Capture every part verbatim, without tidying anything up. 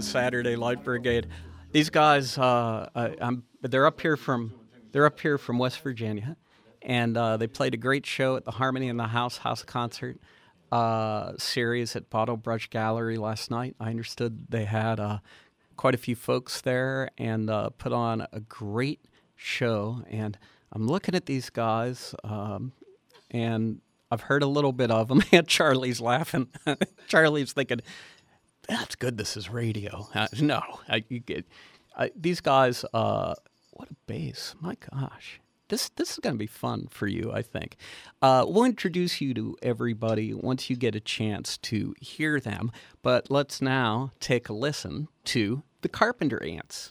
the Saturday Light Brigade. These guys, uh, I, I'm, they're up here from, they're up here from West Virginia, and uh, they played a great show at the Harmony in the House House Concert uh, series at Bottle Brush Gallery last night. I understood they had uh, quite a few folks there and uh, put on a great show. And I'm looking at these guys, um, and I've heard a little bit of them. Charlie's laughing. Charlie's thinking, that's good, this is radio. Uh, no, I, you get, I, these guys, uh, what a bass. My gosh. This this is going to be fun for you, I think. Uh, we'll introduce you to everybody once you get a chance to hear them. But let's now take a listen to the Carpenter Ants.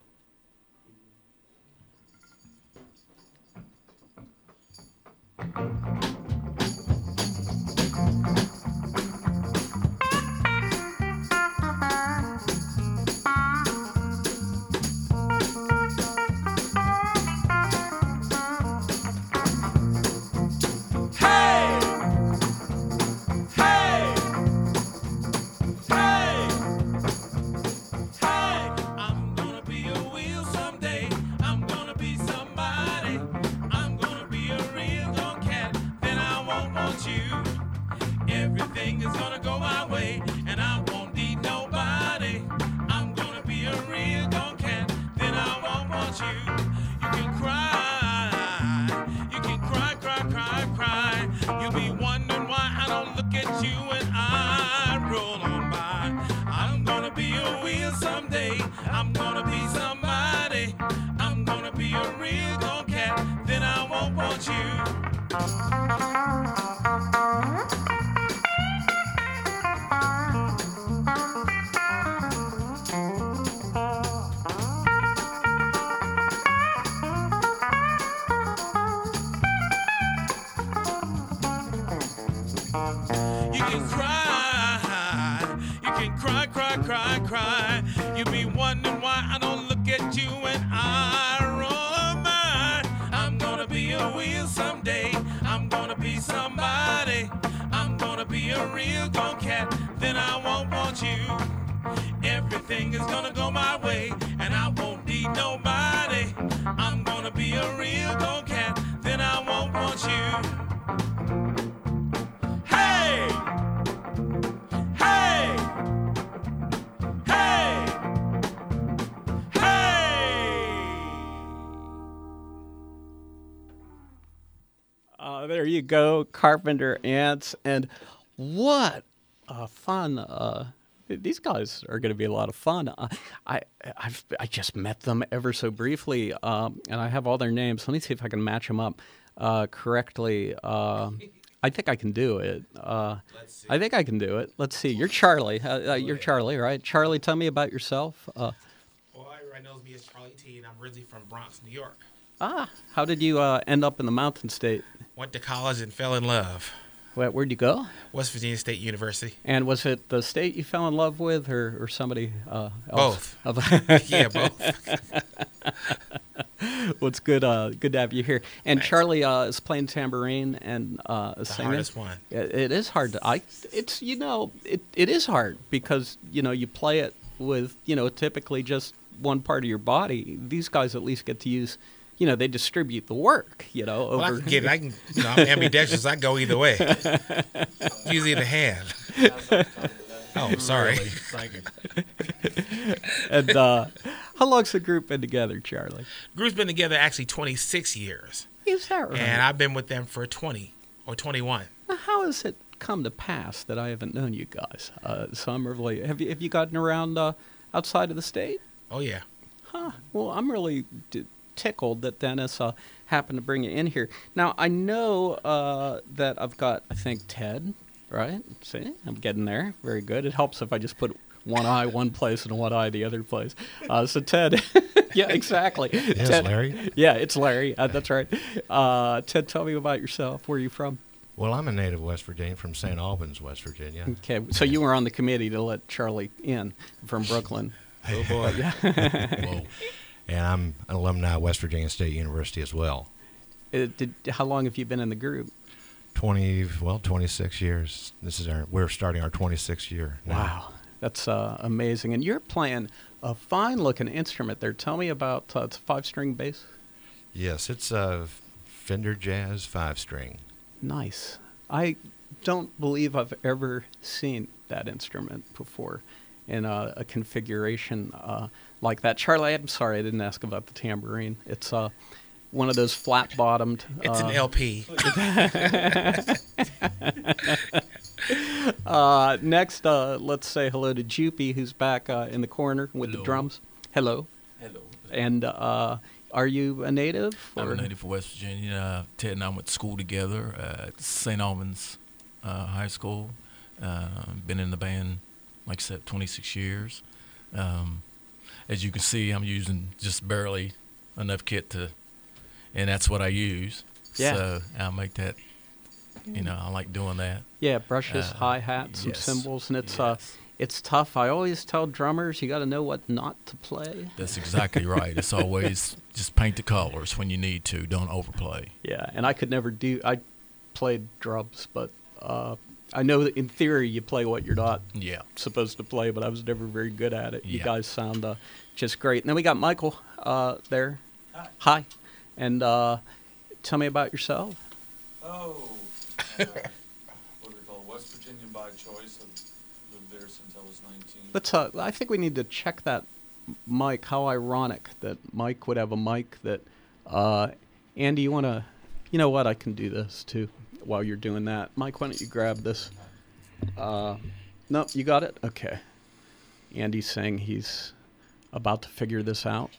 There you go, Carpenter Ants, and what a fun! Uh, these guys are going to be a lot of fun. Uh, I I've I just met them ever so briefly, um, and I have all their names. Let me see if I can match them up uh, correctly. Uh, I think I can do it. Uh, Let's see. I think I can do it. Let's see. You're Charlie. Uh, uh, you're Charlie, right? Charlie, tell me about yourself. Uh, well, everybody knows me as Charlie T, and I'm originally from Bronx, New York. Ah, how did you uh, end up in the Mountain State? Went to college and fell in love. Where, where'd you go? West Virginia State University. And was it the state you fell in love with, or, or somebody uh, else? Both. Yeah, both. Well, it's good, uh, good to have you here. And Thanks. Charlie uh, is playing tambourine and uh, the singing. hardest one. It, it is hard to. I. It's you know it, it is hard because you know you play it with you know typically just one part of your body. These guys at least get to use. You know, they distribute the work, you know. Over... Well, I can get it. I can, you know, I'm ambidextrous. I go either way. Usually the hand. Oh, sorry. Really? Thank you. And uh, how long's the group been together, Charlie? Group's been together actually twenty-six years. Is that right? And I've been with them for twenty or twenty-one. Now, how has it come to pass that I haven't known you guys? Uh, so I'm really, have you, have you gotten around uh, outside of the state? Oh, yeah. Huh. Well, I'm really... D- tickled that Dennis uh, happened to bring you in here. Now, I know uh, that I've got, I think, Ted, right? See, I'm getting there. Very good. It helps if I just put one eye one place and one eye the other place. Uh, so, Ted, yeah, exactly. Yes, Ted, Larry. Yeah, it's Larry. Uh, that's right. Uh, Ted, tell me about yourself. Where are you from? Well, I'm a native West Virginian from Saint Albans, West Virginia. Okay, so you were on the committee to let Charlie in from Brooklyn. Oh, boy. Yeah. Whoa. And I'm an alumni of West Virginia State University as well. Uh, did, how long have you been in the group? Twenty, well, twenty-six years. This is our. We're starting our twenty-sixth year now. Wow, That's uh, amazing. And you're playing a fine-looking instrument there. Tell me about uh, it's a five-string bass. Yes, it's a Fender Jazz five-string. Nice. I don't believe I've ever seen that instrument before in a, a configuration uh, like that. Charlie, I'm sorry I didn't ask about the tambourine. It's uh, one of those flat-bottomed. It's uh, an L P. uh, next, uh, let's say hello to Jupy, who's back uh, in the corner with Hello. the drums. Hello. Hello. And uh, are you a native? I'm or- a native of West Virginia. Uh, Ted and I went to school together at Saint Albans uh, High School. Uh, been in the band, like I said, twenty-six years. Um, as you can see, I'm using just barely enough kit to, and that's what I use. Yeah. So I make that, you know, I like doing that. Yeah, brushes, Uh, hi-hats, some yes. cymbals, and it's uh, Yes. it's tough. I always tell drummers you got to know what not to play. That's exactly right. It's always just paint the colors when you need to. Don't overplay. Yeah, and I could never do. I played drums, but uh, I know that in theory you play what you're not Yeah. supposed to play, but I was never very good at it. You Yeah. guys sound uh, just great. And then we got Michael uh, there. Hi. Hi. And uh, tell me about yourself. Oh, uh, what do we call it? West Virginian by choice. I've lived there since I was nineteen. Let's. Uh, I think we need to check that mic. How ironic that Mike would have a mic that. Uh, Andy, you want to? You know what? I can do this too while you're doing that. Mike, why don't you grab this? Uh, no, you got it. Okay. Andy's saying he's about to figure this out.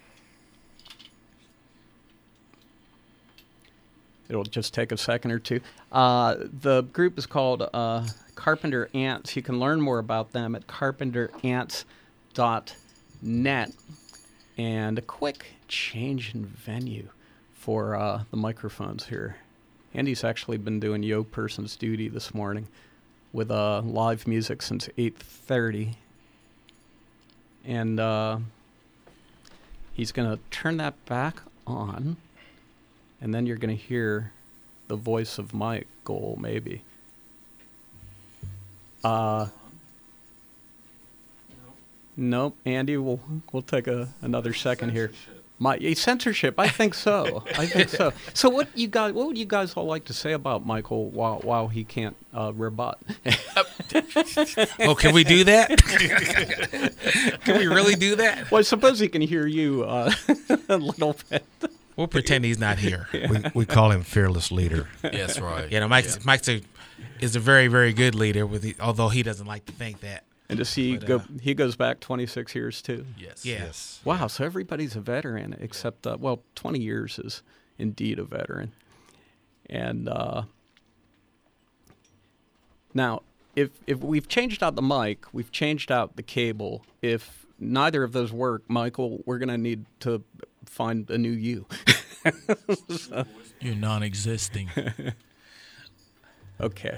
It'll just take a second or two. Uh, the group is called uh, Carpenter Ants. You can learn more about them at carpenter ants dot net. And a quick change in venue for uh, the microphones here. Andy's actually been doing yo person's duty this morning with uh, live music since eight thirty. And uh, he's going to turn that back on. And then you're going to hear the voice of Michael, maybe. Uh, nope, Andy, we'll we'll take a another second here. My eh, censorship, I think so. I think so. So, what you guys, what would you guys all like to say about Michael while while he can't uh, rebut? Oh, can we do that? Can we really do that? Well, I suppose he can hear you uh, a little bit. We'll pretend he's not here. We, we call him Fearless Leader. That's right. You know, Mike's, Yeah. Mike's a, is a very, very good leader, with the, although he doesn't like to think that. And to see But, go, uh, he goes back twenty-six years too. Yes. Yeah. Yes. Wow, so everybody's a veteran except, uh, well, twenty years is indeed a veteran. And uh, now, if if we've changed out the mic, we've changed out the cable. If neither of those work, Michael, we're going to need to find a new you. You're non-existing. Okay.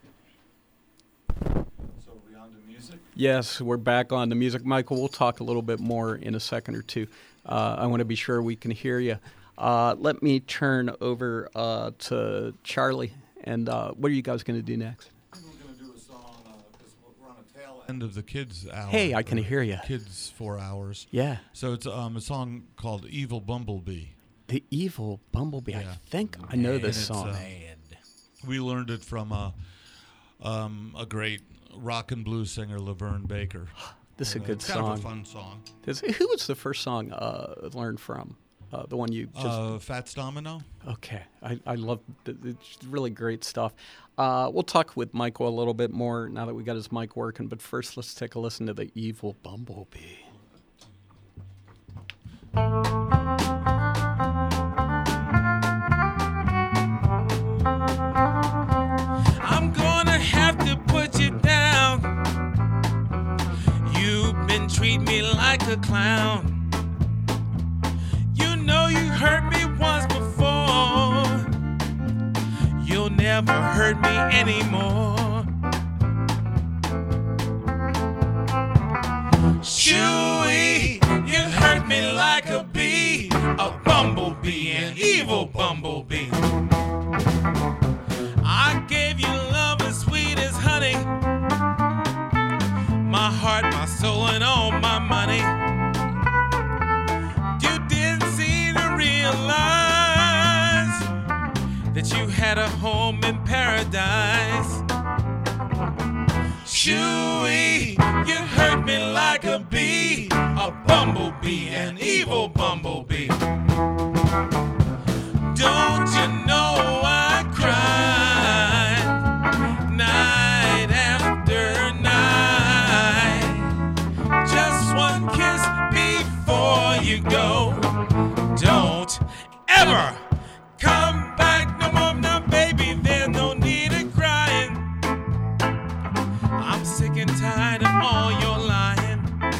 So are we on to music? Yes, we're back on the music. Michael, we'll talk a little bit more in a second or two. Uh, I want to be sure we can hear you. Uh, let me turn over uh, to Charlie. And uh, what are you guys going to do next? I think we're going to do a song because we're on a tail end of the kids' hour. Hey, I can or hear ya. Kids' four hours. Yeah. So it's um, a song called "Evil Bumblebee." The Evil Bumblebee. I Yeah. think I know And this it's, song. uh, We learned it from a um, a great rock and blues singer, Laverne Baker. This is a And, uh, good it's kind of a song. fun song. This- who was the first song uh, learned from? Uh, the one you just. Uh, Fats Domino. Okay, I, I love it. It's really great stuff. Uh, we'll talk with Michael a little bit more now that we got his mic working. But first, let's take a listen to the Evil Bumblebee. I'm gonna have to put you down. You've been treating me like a clown. You know you hurt me once before. You'll never hurt me anymore. Chewy, you hurt me like a bee, a bumblebee, an evil bumblebee. I gave you love as sweet as honey. My my heart, my soul, and all my money. You didn't seem to realize that you had a home in paradise. Shooey, you hurt me like a bee, a bumblebee, an evil bumblebee. Don't you know I cried night after night? Just one kiss before you go. Don't ever come back no more now, baby. There's no need of crying. I'm sick and tired of all your lying.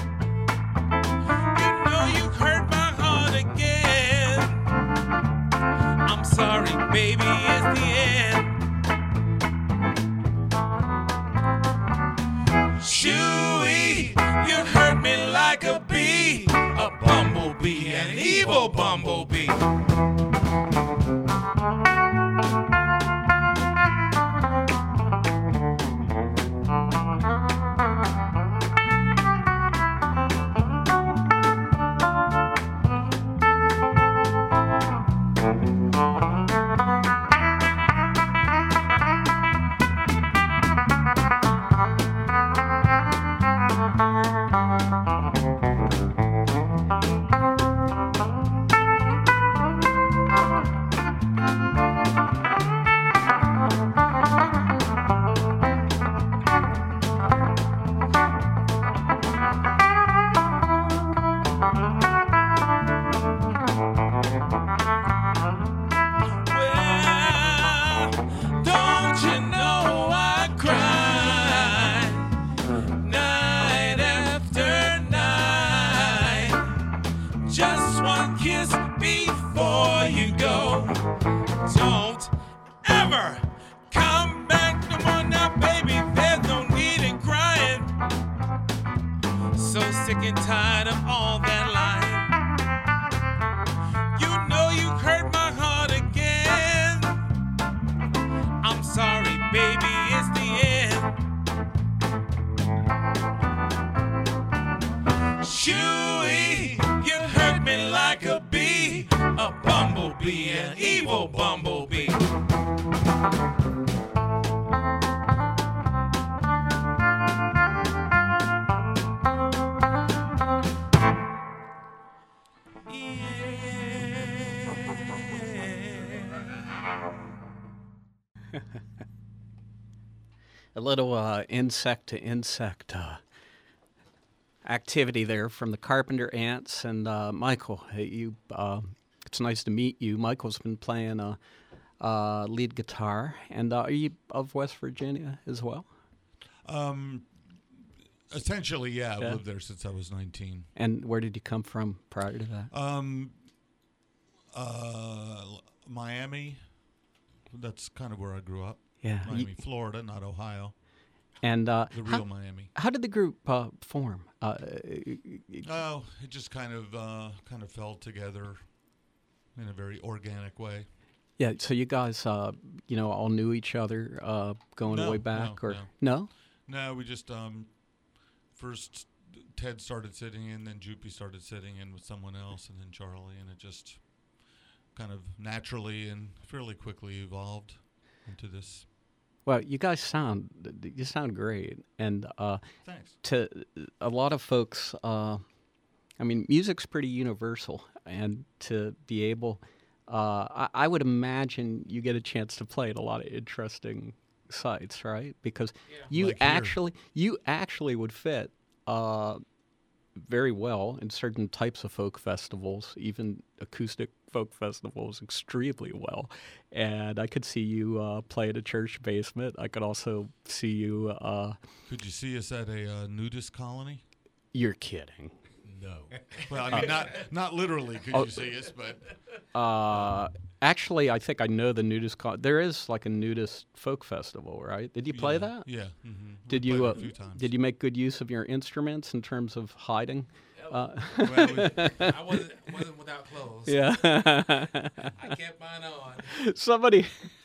You know you hurt my heart again. I'm sorry, baby, it's the end. Shooey, you hurt me like a bee, a bumblebee, an evil bumblebee. Well, don't you know I cried night after night? Just one kiss before you go. Don't ever come back no more now, baby. There's no need in crying. So sick and tired of all that lying. You know you hurt my heart again. I'm sorry, baby, it's the end. Shooey, you hurt me like a bee, a bumblebee, an evil bumblebee. A little uh, insect to insect uh, activity there from the Carpenter Ants. And uh, Michael, hey, you, uh, it's nice to meet you. Michael's been playing uh, uh, lead guitar. And uh, are you of West Virginia as well? Um, essentially, yeah. I've Yeah. lived there since I was nineteen. And where did you come from prior to that? Um, uh, Miami. That's kind of where I grew up. Yeah. you- Miami, Florida, not Ohio. and uh, The how, real Miami. how did the group uh, form? Uh, Oh, it just kind of uh, kind of fell together in a very organic way. yeah, so you guys, uh, you know, all knew each other uh, going No, way back, no, or no. no? No, we just um, first Ted started sitting in, then Joopy started sitting in with someone else, and then Charlie, and it just kind of naturally and fairly quickly evolved into this. Well, you guys sound you sound great, and uh, Thanks. to a lot of folks, uh, I mean, music's pretty universal, and to be able, uh, I, I would imagine you get a chance to play at a lot of interesting sites, right? Because you Like here. actually you actually would fit uh, very well in certain types of folk festivals, even acoustic folk festivals, extremely well. And I could see you uh, play at a church basement. I could also see you. Uh, Could you see us at a uh, nudist colony? you're kidding. No. Well, I mean, not not literally. Could Oh. you see us? But Uh, actually, I think I know the nudist. Con- there is like a nudist folk festival, right? Did you play yeah, that? Yeah. Mm-hmm. Did We you? played Uh, it a few times. did you make good use of your instruments in terms of hiding? Uh, Well, we- I wasn't wasn't without clothes. yeah. I kept mine on. somebody,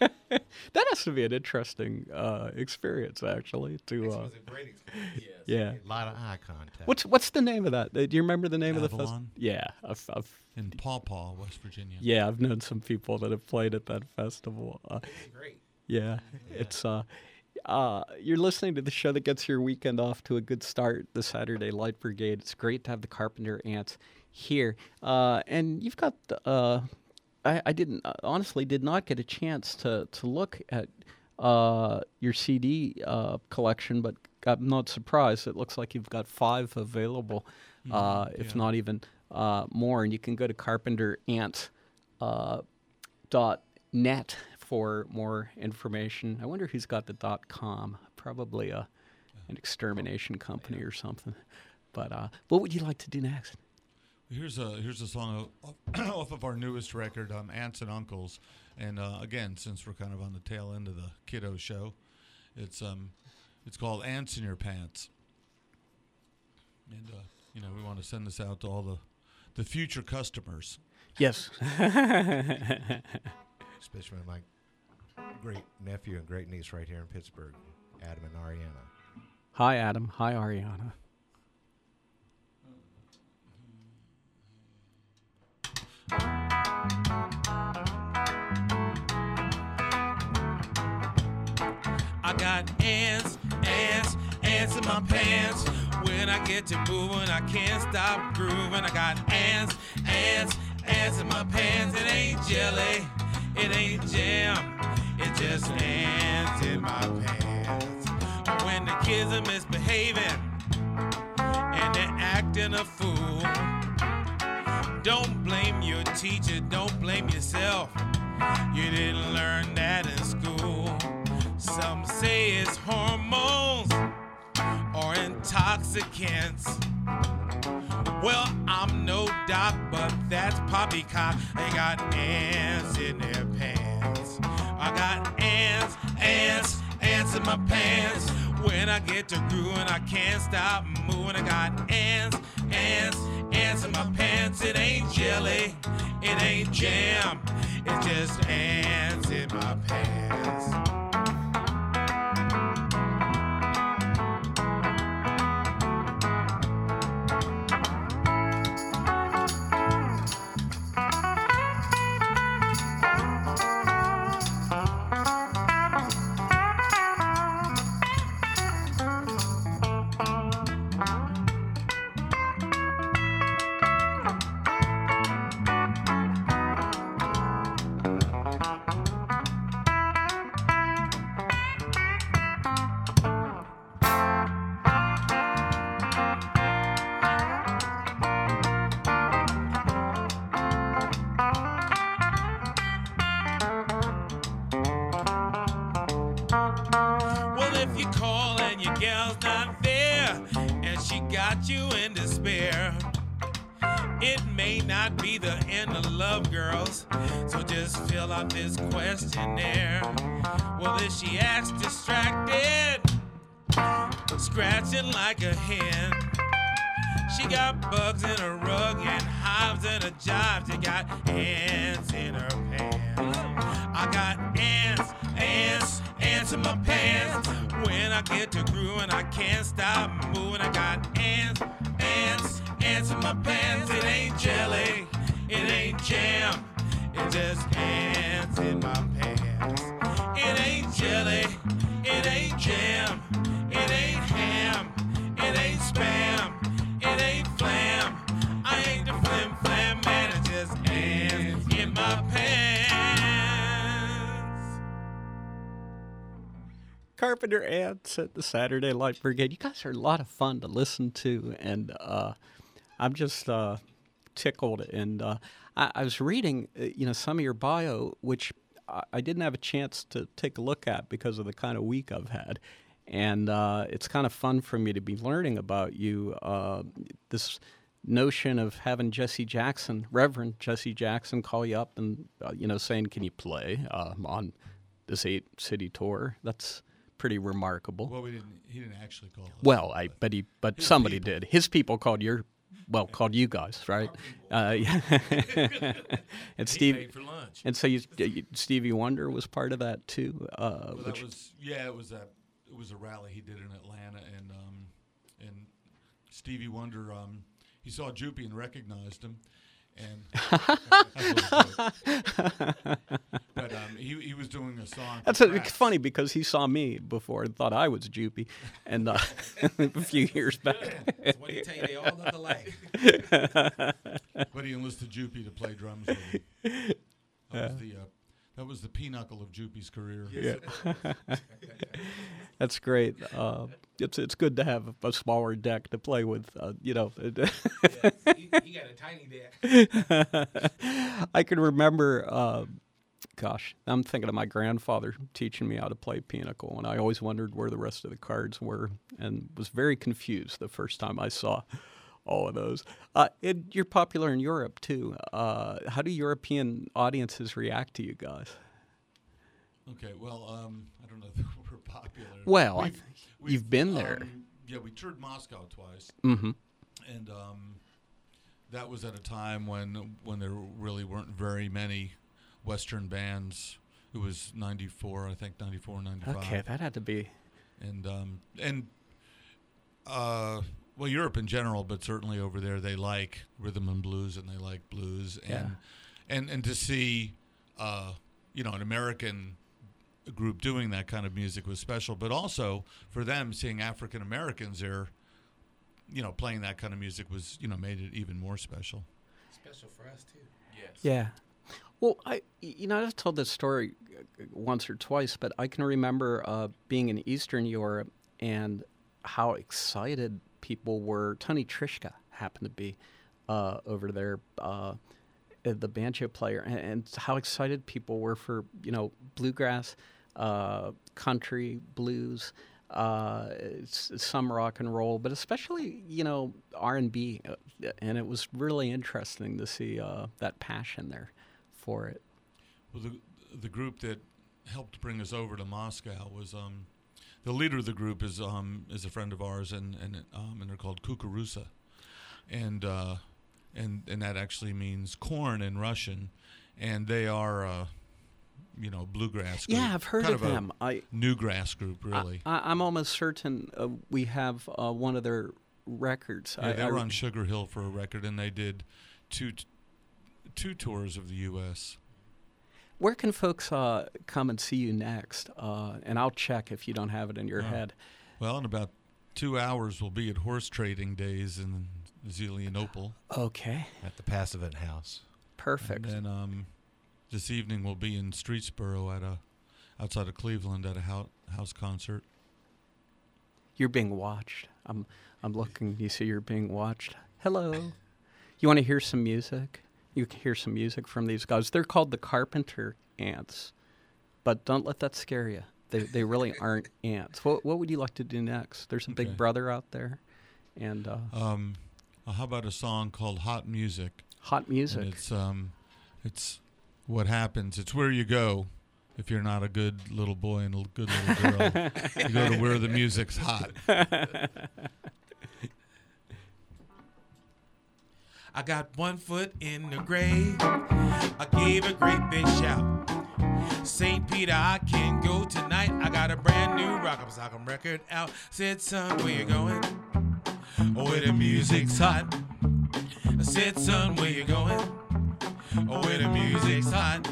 That has to be an interesting uh, experience, actually. To uh, a great experience. yeah. A lot of eye contact. What's what's the name of that? Uh, Do you remember the name of the festival? Avalon? Yeah, I've, I've In Paw Paw, West Virginia. yeah I've known some people that have played at that festival. Uh, Great. yeah, it's uh, uh, you're listening to the show that gets your weekend off to a good start. The Saturday Light Brigade. It's great to have the Carpenter Ants here, uh, and you've got the. Uh, I, I didn't uh, honestly did not get a chance to to look at uh, your C D uh, collection, but I'm not surprised. It looks like you've got five available, uh, if yeah. not even uh, more. And you can go to carpenter ant dot net for more information. I wonder who's got the dot .com. Probably a an extermination company or something. But uh, what would you like to do next? Here's a here's a song off, off of our newest record, um, Aunts and Uncles, and uh, again, since we're kind of on the tail end of the kiddo show, it's um, it's called "Ants in Your Pants," and uh, you know we want to send this out to all the the future customers. Yes. Especially my great nephew and great niece right here in Pittsburgh, Adam and Ariana. Hi, Adam. Hi, Ariana. I got ants, ants, ants in my pants. When I get to moving, I can't stop grooving. I got ants, ants, ants in my pants. It ain't jelly, it ain't jam, it's just ants in my pants. When the kids are misbehaving and they're acting a fool, don't blame your teacher, don't blame yourself. You didn't learn that in school. Some say it's hormones or intoxicants. Well, I'm no doc, but that's poppycock. They got ants in their pants. I got ants, ants, ants in my pants. When I get to grooving, I can't stop moving. I got ants, ants, ants in my pants. It ain't jelly, it ain't jam, it's just ants in my pants. Well, if you call and your gal's not there and she got you in despair, it may not be the end of love, girls. So just fill out this questionnaire. Well, if she acts distracted, scratching like a hen, she got bugs in her rug and hives in her jobs. You got ants in her pants. I got ants, ants, ants in my pants. When I get to grooving, I can't stop moving. I got ants, ants, ants in my pants. It ain't jelly, it ain't jam, it's just ants in my pants. It ain't jelly, it ain't jam, it ain't ham, it ain't spam, it ain't flam. I ain't the flim flam man, it's just ants in my pants. Carpenter Ants at the Saturday Light Brigade. You guys are a lot of fun to listen to, and uh, I'm just uh, tickled. And uh, I, I was reading, uh, you know, some of your bio, which I, I didn't have a chance to take a look at because of the kind of week I've had. And uh, it's kind of fun for me to be learning about you. Uh, this notion of having Jesse Jackson, Reverend Jesse Jackson, call you up and uh, you know, saying, "Can you play uh, on this eight city tour?" That's pretty remarkable. Well, we didn't. He didn't actually call us. Well, I but he but His somebody people. did. His people called your well, called you guys, right? Uh, yeah. and He Steve, paid for lunch. and so you, you, Stevie Wonder was part of that too. Uh, Well, that which, was yeah, it was that it was a rally he did in Atlanta, and um, and Stevie Wonder um, he saw Joopy and recognized him, and that's what it was. But um, he he was doing a song. for That's a, Crass. funny because he saw me before and thought I was Joopy, and uh, a few years back. That's what he tell you, they all look alike. But he enlisted Joopy to play drums with him. That was the uh, that was the pinnacle of Joopy's career. Yeah. That's great. Uh, it's it's good to have a smaller deck to play with. Uh, you know, Yes, he, he got a tiny deck. I can remember. Uh, gosh, I'm thinking of my grandfather teaching me how to play pinochle, and I always wondered where the rest of the cards were, and was very confused the first time I saw all of those. Uh, it, you're popular in Europe too. Uh, how do European audiences react to you guys? Okay, well, um, I don't know if we're popular. Well, I We've- think we've, you've been there. um, yeah, we toured Moscow twice, Mm-hmm. and um, that was at a time when when there really weren't very many Western bands. It was ninety-four, I think, ninety-four, ninety-five. Okay, that had to be. And um, and uh, well, Europe in general, but certainly over there, they like rhythm and blues, and they like blues, and Yeah. and and to see, uh, you know, an American group doing that kind of music was special. But also for them, seeing African Americans there, you know, playing that kind of music was, you know, made it even more special. Special for us too. Yes. Yeah. Well, I you know I've told this story uh, once or twice, but I can remember uh, being in Eastern Europe and how excited people were. Tony Trischka happened to be uh, over there, uh, the banjo player, and, and how excited people were for you know bluegrass, uh, country, blues, uh, s- some rock and roll, but especially you know R and B, uh, and it was really interesting to see uh, that passion there for it. Well, the the group that helped bring us over to Moscow was um, the leader of the group is um, is a friend of ours, and and um, and they're called Kukurusa, and uh, and and that actually means corn in Russian, and they are uh, you know bluegrass group, Yeah, I've heard kind of a them. I, newgrass group, really. I I'm almost certain uh, we have uh, one of their records. yeah, I, they I were re- on Sugar Hill for a record, and they did two t- two tours of the U S Where can folks uh, come and see you next? Uh, and I'll check if you don't have it in your Oh. head. Well, in about two hours, we'll be at Horse Trading Days in Zelienople. Okay, At the Passivant House. perfect. And then um, this evening we'll be in Streetsboro at a outside of Cleveland at a hou- house concert. You're being watched. I'm I'm looking. You see, you're being watched. Hello. You want to hear some music? You can hear some music from these guys. They're called the Carpenter Ants, but don't let that scare you. They they really aren't ants. What what would you like to do next? There's a Okay. Big Brother out there, and uh, Um, uh, how about a song called "Hot Music"? hot music. And it's um, it's what happens. It's where you go if you're not a good little boy and a good little girl. You go to where the music's hot. I got one foot in the grave. I gave a great big shout. Saint Peter, I can go tonight. I got a brand new rock sock'em record out. Said, son, where you going? Oh, where the music's hot. I said, son, where you going? Oh, where the music's hot.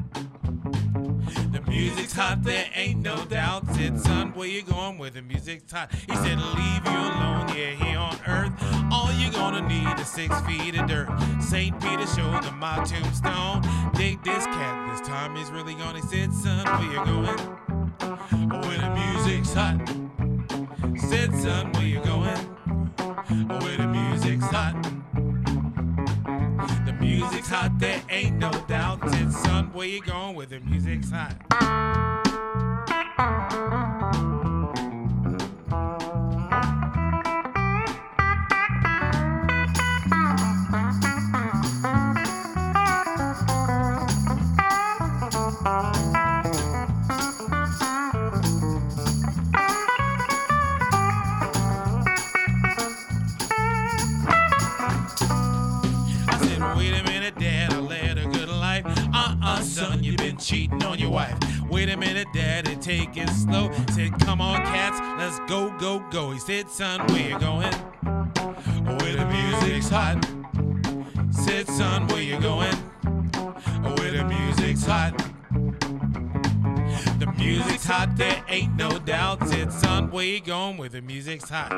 The music's hot, there ain't no doubt. Said, son, where you going? Where the music's hot. He said, leave you alone, yeah, here on earth. All you're gonna need is six feet of dirt. Saint Peter showed him my tombstone. Dig this cat, this time he's really gone. He said, son, where you going? Oh, where the music's hot. Said, son, where you going? Oh, where the music's hot. The music's hot, there ain't no doubt. Said, son, where you going? Where the music's hot. been cheating on your wife. Wait a minute, daddy, take it slow. Said, come on, cats, let's go, go, go. He said, son, where you going? Where the music's hot. Said, son, where you going? Where the music's hot. The music's hot, there ain't no doubt. Said, son, where you going? Where the music's hot.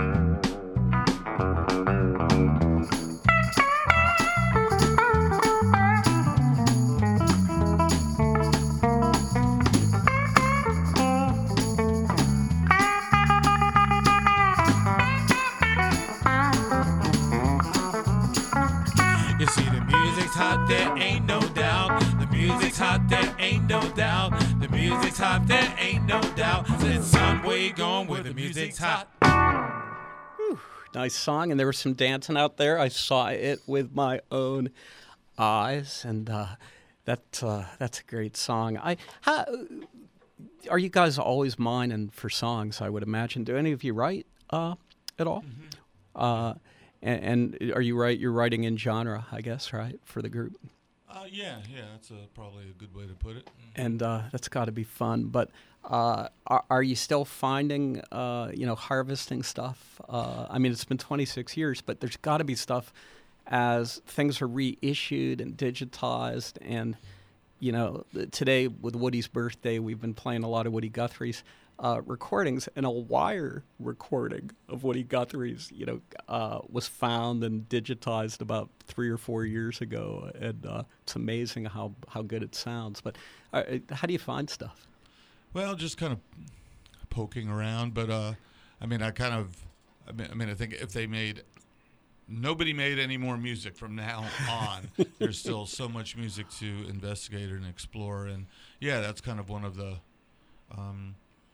You see, the music's hot, there ain't no doubt. The music's hot, there ain't no doubt. The music's hot, there ain't no doubt. Said, son, where you going? Where the music's hot. Whew, nice song, and there was some dancing out there. I saw it with my own eyes, and uh, that uh, that's a great song. I how, are you guys always mining for songs? I would imagine. Do any of you write uh, at all? Mm-hmm. Uh, and, and are you right? You're writing in genre, I guess, right, for the group. Uh, yeah, yeah, that's a, probably a good way to put it. And uh, that's got to be fun. But uh, are, are you still finding, uh, you know, harvesting stuff? Uh, I mean, it's been twenty-six years, but there's got to be stuff as things are reissued and digitized. And, you know, today with Woody's birthday, we've been playing a lot of Woody Guthrie's uh, recordings, and a wire recording of Woody Guthrie's, you know, uh, was found and digitized about three or four years ago. And uh, it's amazing how, how good it sounds. But uh, how do you find stuff? Well, just kind of poking around, but uh, I mean, I kind of, I mean, I mean, I think if they made, nobody made any more music from now on. There's still so much music to investigate and explore, and yeah, that's kind of one of the um,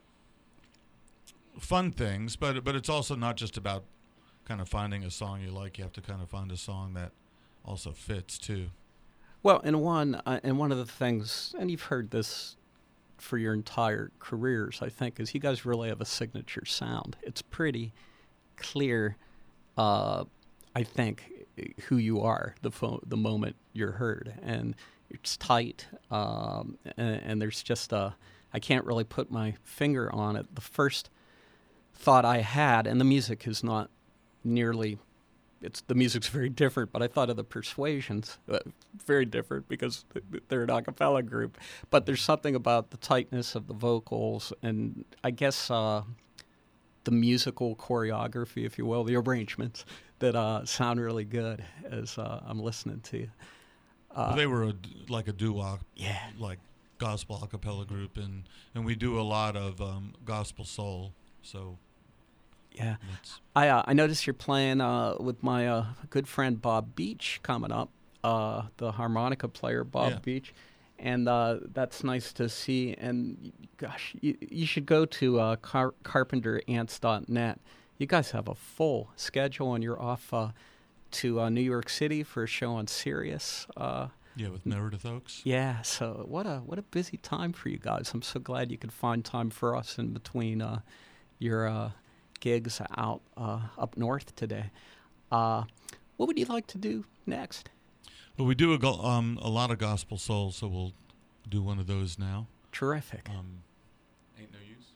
fun things. But but it's also not just about kind of finding a song you like. You have to kind of find a song that also fits too. Well, and one uh, and one of the things, and you've heard this for your entire careers, I think, is you guys really have a signature sound. It's pretty clear, uh, I think, who you are the fo- the moment you're heard, and it's tight, um, and, and there's just a, I can't really put my finger on it. The first thought I had, and the music is not nearly, it's the music's very different, but I thought of the Persuasions, uh, very different because they're an a cappella group, but there's something about the tightness of the vocals, and I guess uh, the musical choreography, if you will, the arrangements that uh, sound really good as uh, I'm listening to you. Uh, well, they were a d like a doo-wop, yeah, like gospel a cappella group, and, and we do a lot of um, gospel soul, so... Yeah, I uh, I noticed you're playing uh, with my uh, good friend Bob Beach coming up, uh, the harmonica player Bob Yeah. Beach, and uh, that's nice to see. And gosh, you, you should go to uh, car- carpenter ants dot net. You guys have a full schedule, and you're off uh, to uh, New York City for a show on Sirius. Uh, Yeah, with Meredith Oaks. yeah, so what a what a busy time for you guys. I'm so glad you could find time for us in between uh, your. Uh, gigs out uh, up north today. Uh, what would you like to do next? Well, we do a, go- um, a lot of gospel soul, so we'll do one of those now. Terrific. Um, ain't no use.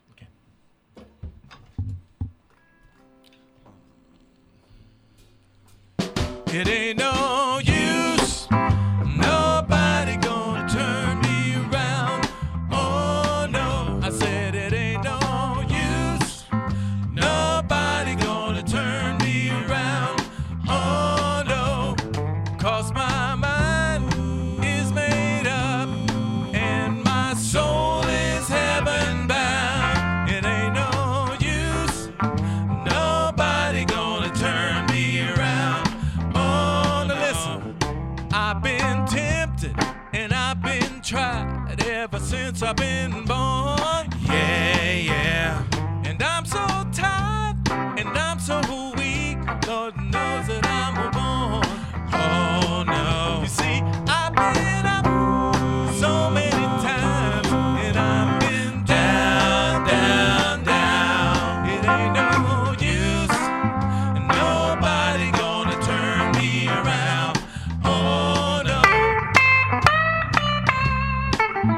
Okay. It ain't no use. Nobody gonna turn me around. Oh no, I said it ain't no use. Nobody gonna turn me around. Oh no, 'cause my mind is made up and my soul is heaven bound. It ain't no use. Nobody gonna turn me around. Oh, now listen, I've been tempted and I've been tried ever since I've been born. Yeah, yeah. And I'm so tired and I'm so weak. Lord knows that I'm born. Oh no. You see, I've been up so many times and I've been down, down, down. It ain't no use. Nobody gonna turn me around. Oh no.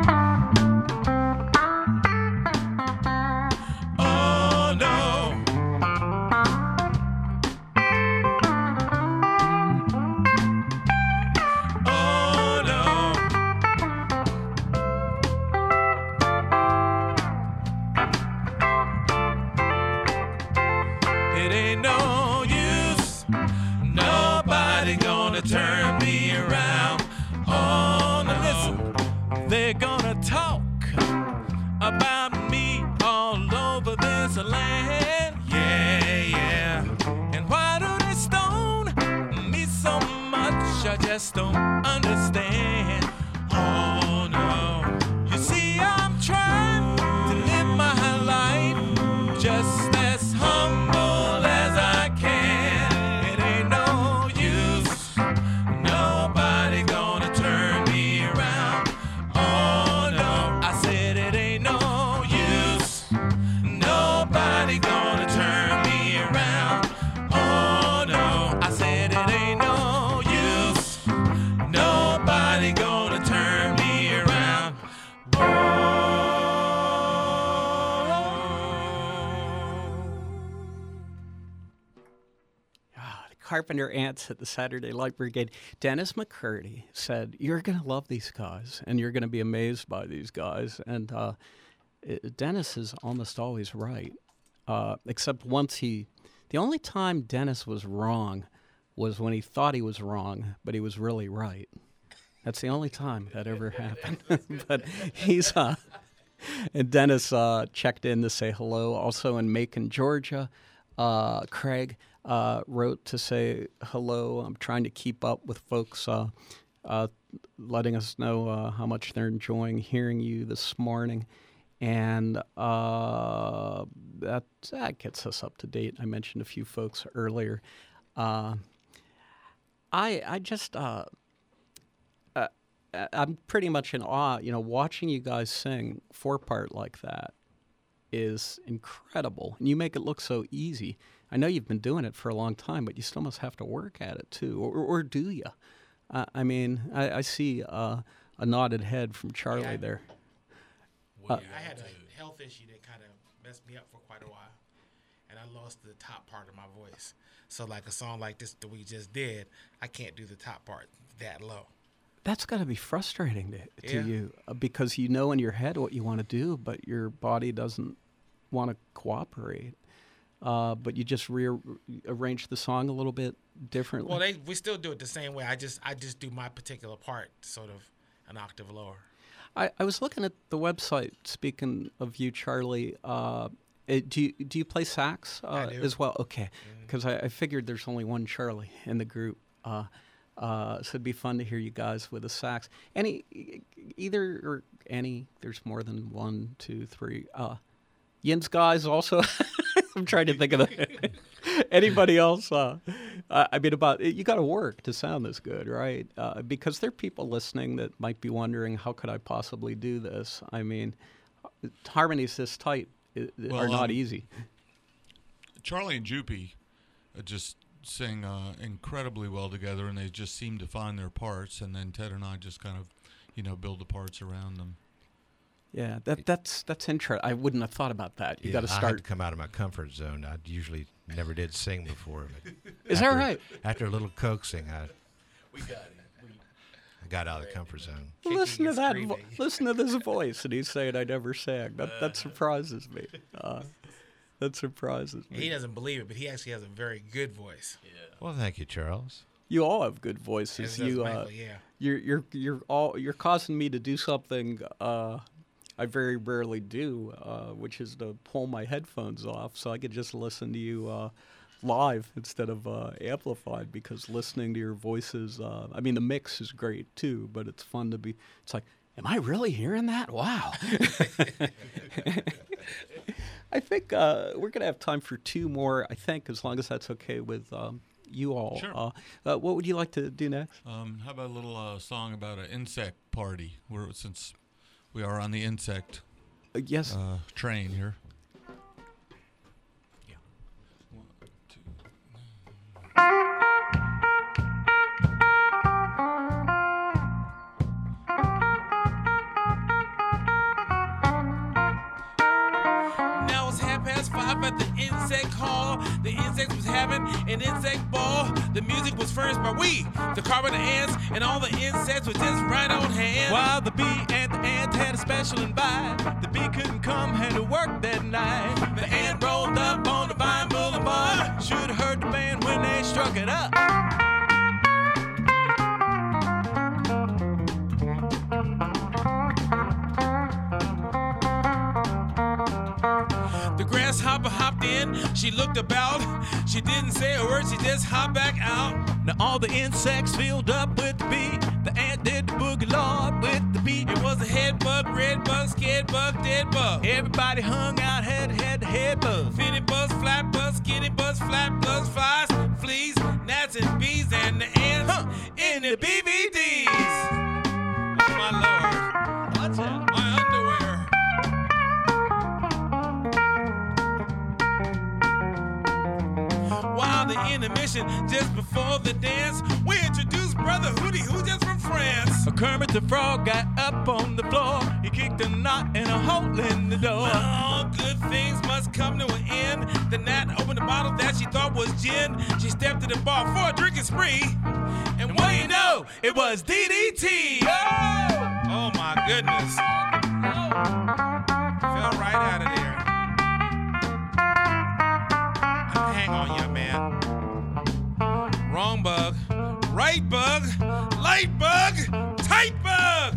it ain't no use. Nobody gonna turn me around. Oh no, listen, they're gonna talk about me all over this land. Yeah, yeah. And why do they stone me so much? I just don't understand. Oh no. You see, I'm trying to live my life just as humble as I can. It ain't no use. Nobody gonna turn me around. Oh no. I said it ain't no use. Nobody gonna turn me around. Oh no. I said it ain't no use. Nobody gonna turn me around. Ah, the Carpenter Ants at the Saturday Light Brigade. Dennis McCurdy said, "You're going to love these guys, and you're going to be amazed by these guys." And uh, it, Dennis is almost always right, uh, except once he. The only time Dennis was wrong was when he thought he was wrong, but he was really right. That's the only time that ever happened. But he's uh, and Dennis uh, checked in to say hello. Also in Macon, Georgia, uh, Craig uh, wrote to say hello. I'm trying to keep up with folks, uh, uh, letting us know uh, how much they're enjoying hearing you this morning. And uh, that, that gets us up to date. I mentioned a few folks earlier. Uh, I I just... Uh, Uh, I'm pretty much in awe. You know, watching you guys sing four-part like that is incredible. And you make it look so easy. I know you've been doing it for a long time, but you still must have to work at it, too. Or, or do you? Uh, I mean, I, I see uh, a nodded head from Charlie Yeah. there. Uh, I had a health issue that kind of messed me up for quite a while, and I lost the top part of my voice. So, like a song like this that we just did, I can't do the top part that low. That's got to be frustrating to, to Yeah. you uh, because you know in your head what you want to do, but your body doesn't want to cooperate. Uh, but you just rearrange the song a little bit differently. Well, they we still do it the same way. I just I just do my particular part sort of an octave lower. I, I was looking at the website. Speaking of you, Charlie, uh, it, do you do you play sax uh, I do. as well? Okay, because I, I figured there's only one Charlie in the group. Uh, Uh, so it'd be fun to hear you guys with a sax. Any, either or any. There's more than one, two, three. Uh, Yin's guys also. I'm trying to think of the, anybody else. Uh, I mean, about you got to work to sound this good, right? Uh, because there are people listening that might be wondering, how could I possibly do this? I mean, harmonies this tight i- Well, are not um, easy. Charlie and Jupy uh, just sing uh, incredibly well together, and they just seem to find their parts. And then Ted and I just kind of, you know, build the parts around them. Yeah, that that's that's interesting. I wouldn't have thought about that. You Yeah, got to I had start. to come out of my comfort zone. I usually never did sing before. But Is that after- right? After a little coaxing, I we got it. I got out of the comfort zone. Kicking Listen to and that! Vo- screaming. listen to this voice, and he's saying I never sang. That that surprises me. Uh, that surprises He me. doesn't believe it, but he actually has a very good voice. Well, thank you, Charles. You all have good voices. As does You, uh, Michael, yeah. you're you're you're all you're causing me to do something uh, I very rarely do, uh, which is to pull my headphones off so I could just listen to you uh, live instead of uh, amplified. Because listening to your voices, uh, I mean, the mix is great too, but it's fun to be. It's like, am I really hearing that? Wow. I think uh, we're gonna have time for two more. I think, as long as that's okay with um, you all. Sure. Uh, uh, what would you like to do next? Um, how about a little uh, song about an insect party? We're, since we are on the insect Uh, yes. uh, train here. Yeah. One, two. Now it's half past five at the insect hall. The insects was having an insect ball. The music was furnished by we, the carpenter ants, and all the insects were just right on hand. While the bee and the ant had a special invite, the bee couldn't come, had to work that night. The ant rolled up on the Vine Boulevard, looked about. She didn't say a word, she just hopped back out. Now all the insects filled up with the bee. The ant did the boogie lord with the beat. It was a head bug, red bug, scared bug, dead bug. Everybody hung out head to head to head bug. Finny buzz, flat buzz, skinny buzz, flat buzz, flies, fleas, gnats and bees, and the ants huh. in the B V Ds. Oh my lord. What's that? My underwear. While the intermission, just before the dance, we introduced Brother Hootie, who's just from France. Kermit the Frog got up on the floor. He kicked a knot and a hole in the door. Well, all good things must come to an end. The gnat opened a bottle that she thought was gin. She stepped to the bar for a drinking spree. And what do you know? It was D D T. Oh, oh my goodness. Fell right out of there. Hang on, young man. Wrong bug, right bug, light bug, tight bug.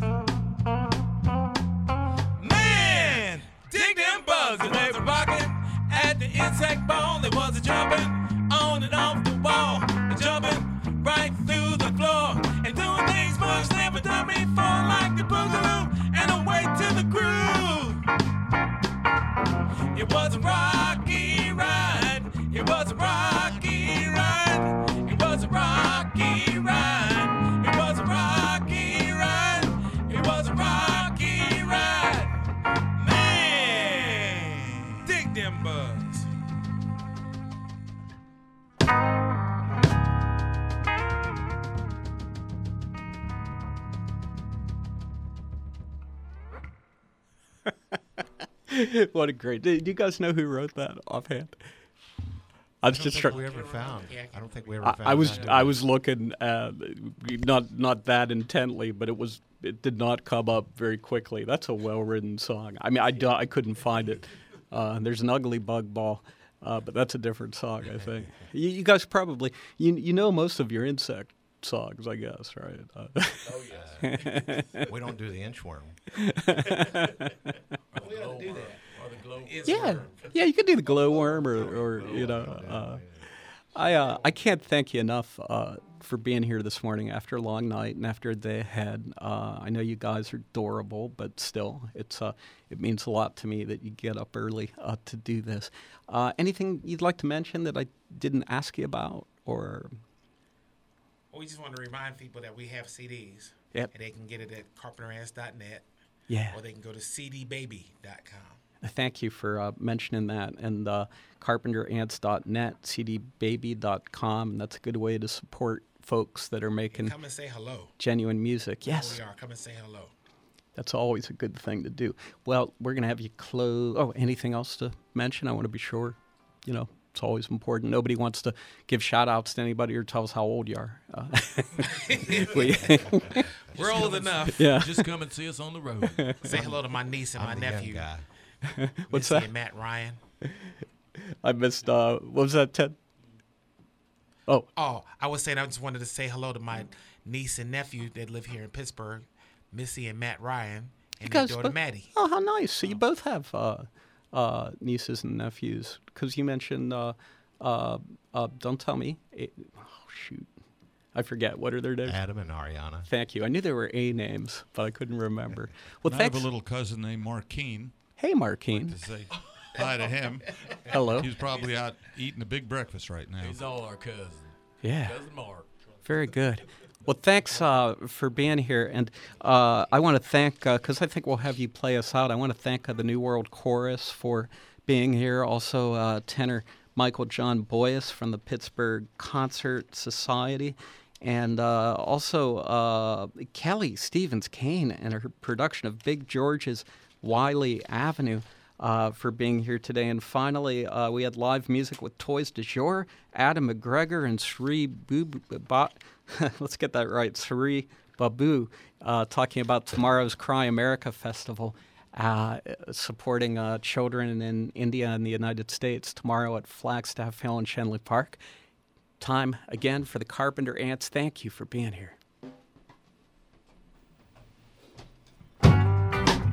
Man, dig them bugs. And they were rocking at the insect ball. They was a jumping on and off the wall, and jumping right through the floor, and doing things much never done before, like the boogaloo and away to the groove. It was a rocky ride. It was a rocky ride. It was a rocky ride. It was a rocky ride. It was a rocky ride. Man, dig them bugs. What a great. Do you guys know who wrote that offhand? I was I don't just think trying. we ever found. I don't think we ever I, found. I was that. I was looking uh, not not that intently, but it was it did not come up very quickly. That's a well-written song. I mean, I, do, I couldn't find it. Uh, there's an ugly bug ball, uh, but that's a different song, I think. you, you guys probably you you know most of your insect songs, I guess, right? Uh, Oh yes. We don't do the inchworm. We don't do that. yeah, yeah, you could do the glowworm, or, or you know. Uh, I uh, I can't thank you enough uh, for being here this morning after a long night and after a day ahead. Uh, I know you guys are adorable, but still, it's uh, it means a lot to me that you get up early uh, to do this. Uh, anything you'd like to mention that I didn't ask you about, or? We just want to remind people that we have C Ds. Yep. And they can get it at carpenter ants dot net. Yeah. Or they can go to c d baby dot com. Thank you for uh, mentioning that. And uh, carpenter ants dot net, c d baby dot com, and that's a good way to support folks that are making Come and say hello. genuine music. There Yes, we are. Come and say hello. that's always a good thing to do. Well, we're going to have you close. Oh, anything else to mention? I want to be sure. You know, it's always important. Nobody wants to give shout-outs to anybody or tell us how old you are. Uh, we, We're old enough. yeah. Just come and see us on the road. Say hello to my niece and I'm my the nephew. young guy. What's Missy that? and Matt Ryan. I missed, uh, what was that, Ted? Oh, Oh, I was saying I just wanted to say hello to my niece and nephew that live here in Pittsburgh, Missy and Matt Ryan, and their guys daughter both- Maddie. oh, how nice. So you both have uh, uh, nieces and nephews. Because you mentioned, uh, uh, uh, don't tell me. Eh, oh, shoot. I forget. What are their names? Adam and Ariana. Thank you. I knew there were A names, but I couldn't remember. Well, And I have thanks. a little cousin named Markeen. Hey, Markeen. To say hi to him. Hello. He's probably out eating a big breakfast right now. He's all our cousin. Yeah. Cousin Mark. Very good. Well, thanks uh, for being here. And uh, I want to thank, because uh, I think we'll have you play us out, I want to thank uh, the New World Chorus for being here. Also, uh, tenor Michael John Boyce from the Pittsburgh Concert Society. And uh, also uh, Kelly Stevens Kane and her production of Big George's Wiley Avenue. Uh, for being here today. And finally, uh, we had live music with Toys du Jour, Adam McGregor, and Sri Babu. Ba- let's get that right, Sri Babu, uh, talking about tomorrow's Cry America Festival, uh, supporting uh, children in India and the United States tomorrow at Flagstaff Hill in Shenley Park. Time again for the Carpenter Ants. Thank you for being here.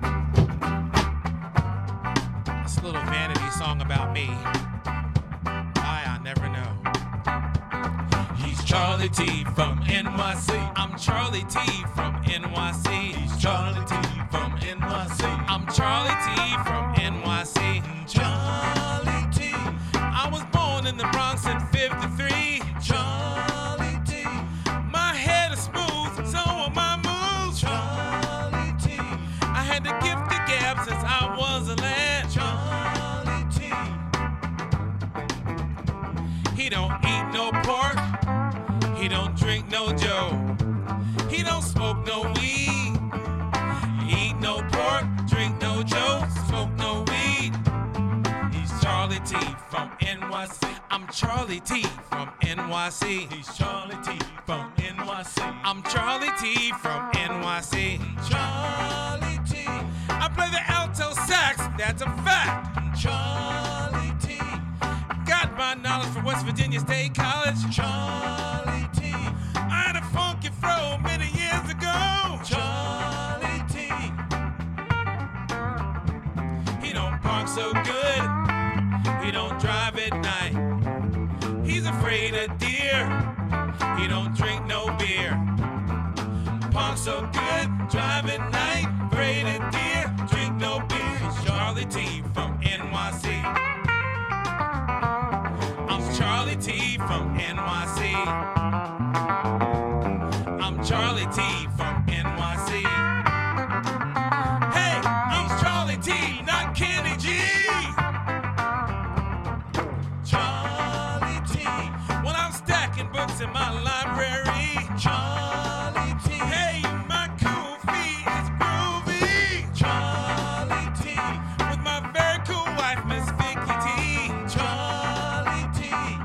It's a little vanity song about me. Charlie T from N Y C. I'm Charlie T from N Y C. He's Charlie T from N Y C. I'm Charlie T from N Y C. Charlie T. I was born in the Bronx in fifty-three. Charlie T. My head is smooth, so are my moves. Charlie T. I had the gift of gab since I was a lad. Charlie T. He don't eat no pork. He don't drink no Joe. He don't smoke no weed. Eat no pork, drink no Joe, smoke no weed. He's Charlie T from N Y C. I'm Charlie T from N Y C. He's Charlie T from N Y C. I'm Charlie T from N Y C. Charlie T. I play the alto sax, that's a fact. Charlie T. Got my knowledge from West Virginia State College. Charlie T. I had a funky flow many years ago. Charlie T. He don't park so good. He don't drive at night. He's afraid of deer. He don't drink no beer. Park so good, drive at night. Afraid of deer, drink no beer. He's Charlie T from N Y C. I'm Charlie T from N Y C. I'm Charlie T from N Y C. Hey, I'm Charlie T, not Kenny G. Charlie T. When I'm stacking books in my library. Charlie T. Hey, my cool feet is groovy. Charlie T. With my very cool wife, Miss Vicky T. Charlie T.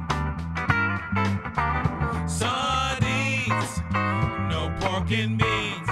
Sardines, no pork and beans.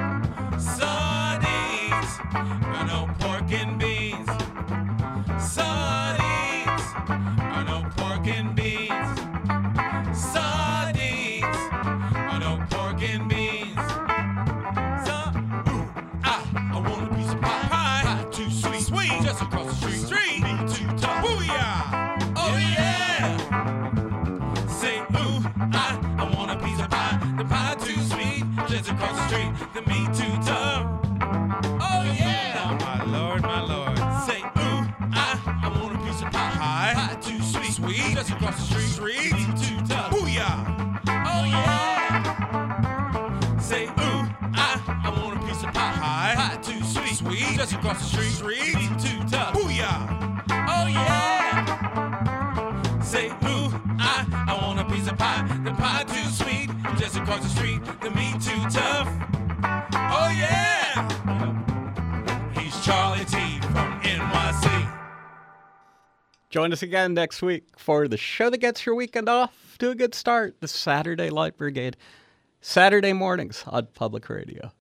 Sardines, no pork and beans. Sardines, no pork and beans. Sardines, no pork and beans. So, ooh, ah, I want a piece of pie. Pie, pie too sweet, sweet, just across the street. Street, me too tough. Booyah! Oh yeah! Say ooh, ah, I want a piece of pie. The pie too sweet, just across the street. The meat too tough. Oh yeah! Oh my lord, my lord. Say ooh, ah, I want a piece of pie. Pie, pie too sweet, sweet, just across the street. Street, meat too tough. Booyah! Oh yeah! Say ooh, ah, I want a piece of pie. Pie, pie too sweet, sweet, just across the street. Street, meat too tough. Booyah! Oh yeah! Say ooh, ah, I want a piece of pie. The pie too sweet, just across the street. The meat too tough. Oh yeah! He's Charlie T from N Y C. Join us again next week for the show that gets your weekend off to a good start, the Saturday Light Brigade, Saturday mornings on Public Radio.